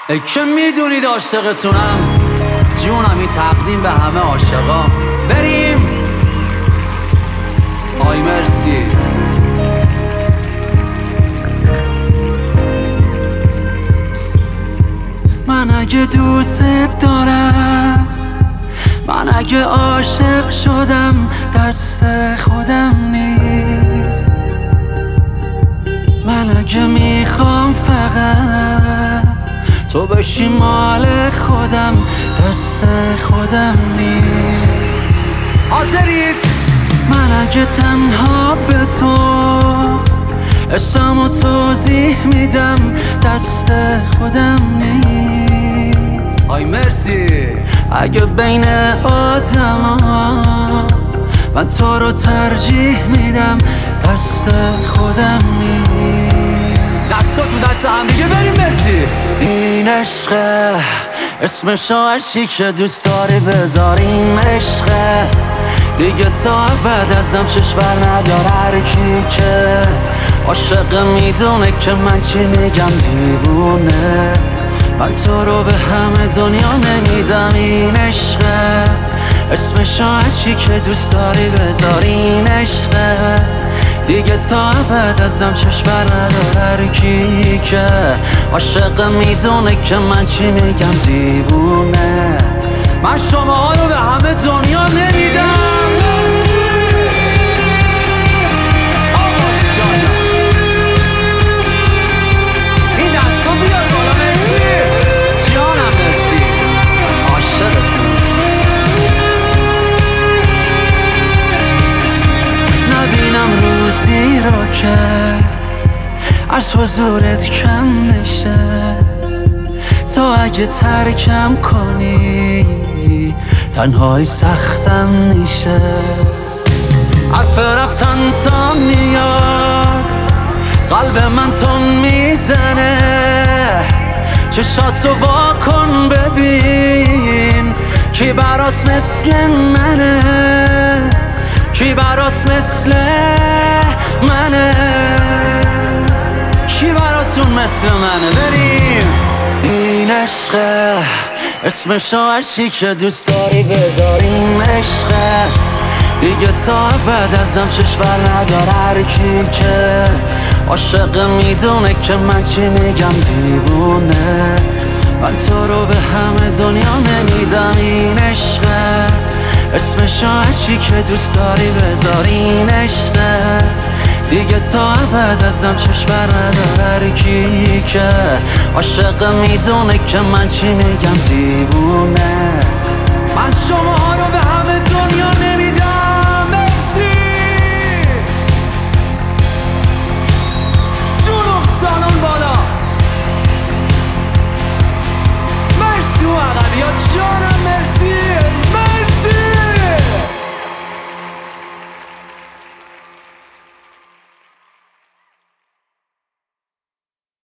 ای که میدونید عاشقتونم، جونم این تقدیم به همه عاشقا. بریم. آی مرسی. من اگه دوست دارم، من اگه عاشق شدم، دست خودم نیست. من اگه میخوام فقط تو بشی مال خودم، دست خودم نیست. حاضرید؟ من اگه تنها به تو عشقمو توضیح میدم، دست خودم نیست. آی مرسی. اگه بین آدما من تو رو ترجیح میدم، دست خودم نیست. دستا تو دست هم دیگه بریم. مرسی. این عشقه، اسمشو عشقی که دوست داری بذار. این عشقه دیگه تا بعد ازم چشم بر نداره. هر کی که عاشق میدونه که من چی میگم دیوونه. من تو رو به همه دنیا نمیدم. این عشقه، اسمشو عشقی که دوست داری بذار. این عشقه دیگه تا بعد ازم چشم بر نداره. هر کی که عاشق میدونه که من چی میگم دیوونه. من شماها رو به همه دنیا نمیدم. این دستو بیار بالا. مرسی جانم. مرسی. عاشقتم. نبینم روزی رو که از حضورت کم میشه. تو اگه ترکم کنی تنهایی سختم میشه. حرف رفتن تا میاد، قلب من تون میزنه. چشاتو وا کن ببین کی برات مثل منه. کی برات مثل منه. کی براتون مثل منه. بریم. این عشقه، اسمشو عشقی که دوست داری بذار. این عشقه دیگه تا بعد ازم چشم بر نداره. هر کی که عاشق میدونه که من چی میگم دیوونه. من تو رو به همه دنیا نمیدم. این عشقه، اسمشو عشقی که دوست داری بذار. این عشقه دیگه تا بعد ازم چشم بر نداره. هر کی که عاشق میدونه که من چی میگم دیوونه. من شماها رو به همه